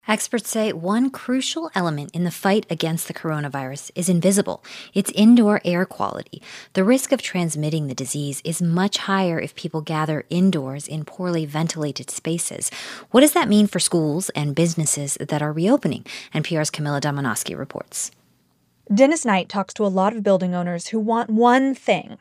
Experts say one crucial element in the fight against the coronavirus is invisible. It's indoor air quality. The risk of transmitting the disease is much higher if people gather indoors in poorly ventilated spaces. What does that mean for schools and businesses that are reopening? NPR's Camila Domonoske reports. Dennis Knight talks to a lot of building owners who want one thing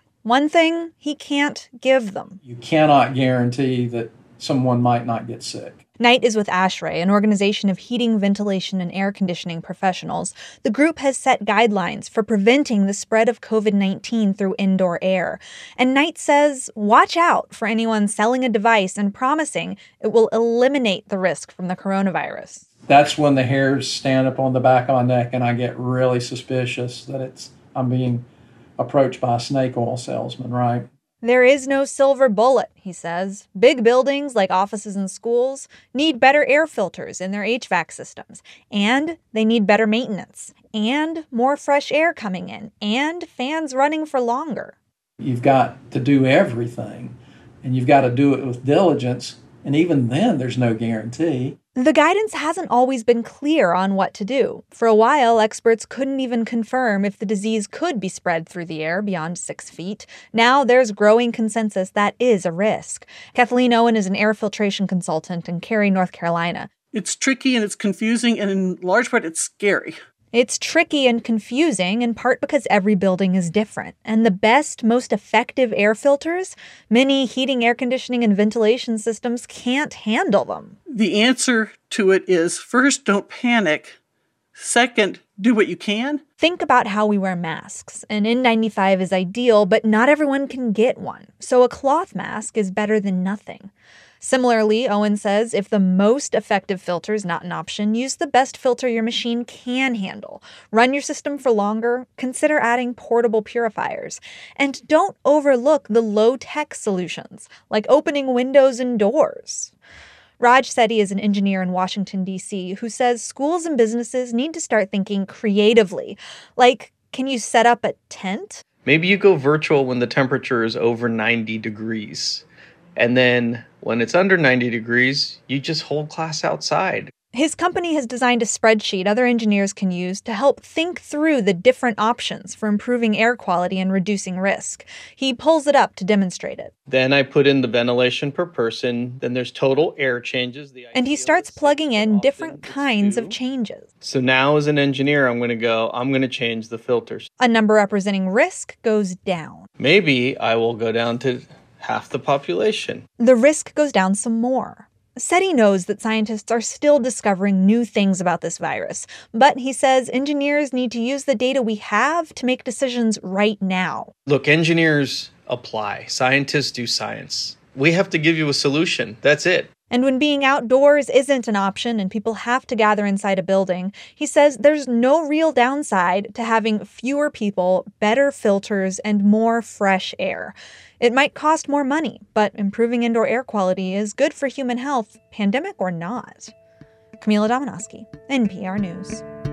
he can't give them. You cannot guarantee that someone might not get sick. Knight is with ASHRAE, an organization of heating, ventilation, and air conditioning professionals. The group has set guidelines for preventing the spread of COVID-19 through indoor air. And Knight says, watch out for anyone selling a device and promising it will eliminate the risk from the coronavirus. That's when the hairs stand up on the back of my neck and I get really suspicious that I'm being approached by a snake oil salesman, right? There is no silver bullet, he says. Big buildings like offices and schools need better air filters in their HVAC systems, and they need better maintenance, and more fresh air coming in, and fans running for longer. You've got to do everything, and you've got to do it with diligence, and even then there's no guarantee. The guidance hasn't always been clear on what to do. For a while, experts couldn't even confirm if the disease could be spread through the air beyond 6 feet. Now there's growing consensus that is a risk. Kathleen Owen is an air filtration consultant in Cary, North Carolina. It's tricky and it's confusing, and in large part, it's scary. It's tricky and confusing in part because every building is different. And the best, most effective air filters, many heating, air conditioning, and ventilation systems can't handle them. The answer to it is, first, don't panic. Second, do what you can. Think about how we wear masks. An N95 is ideal, but not everyone can get one. So a cloth mask is better than nothing. Similarly, Owen says, if the most effective filter is not an option, use the best filter your machine can handle. Run your system for longer. Consider adding portable purifiers. And don't overlook the low-tech solutions, like opening windows and doors. Raj Sethi is an engineer in Washington, D.C., who says schools and businesses need to start thinking creatively. Like, can you set up a tent? Maybe you go virtual when the temperature is over 90 degrees. And then when it's under 90 degrees, you just hold class outside. His company has designed a spreadsheet other engineers can use to help think through the different options for improving air quality and reducing risk. He pulls it up to demonstrate it. Then I put in the ventilation per person. Then there's total air changes. And he starts plugging in different kinds of changes. So now as an engineer, I'm going to change the filters. A number representing risk goes down. Maybe I will go down to half the population. The risk goes down some more. Sethi knows that scientists are still discovering new things about this virus, but he says engineers need to use the data we have to make decisions right now. Look, engineers apply. Scientists do science. We have to give you a solution. That's it. And when being outdoors isn't an option and people have to gather inside a building, he says there's no real downside to having fewer people, better filters, and more fresh air. It might cost more money, but improving indoor air quality is good for human health, pandemic or not. Camila Domonoske, NPR News.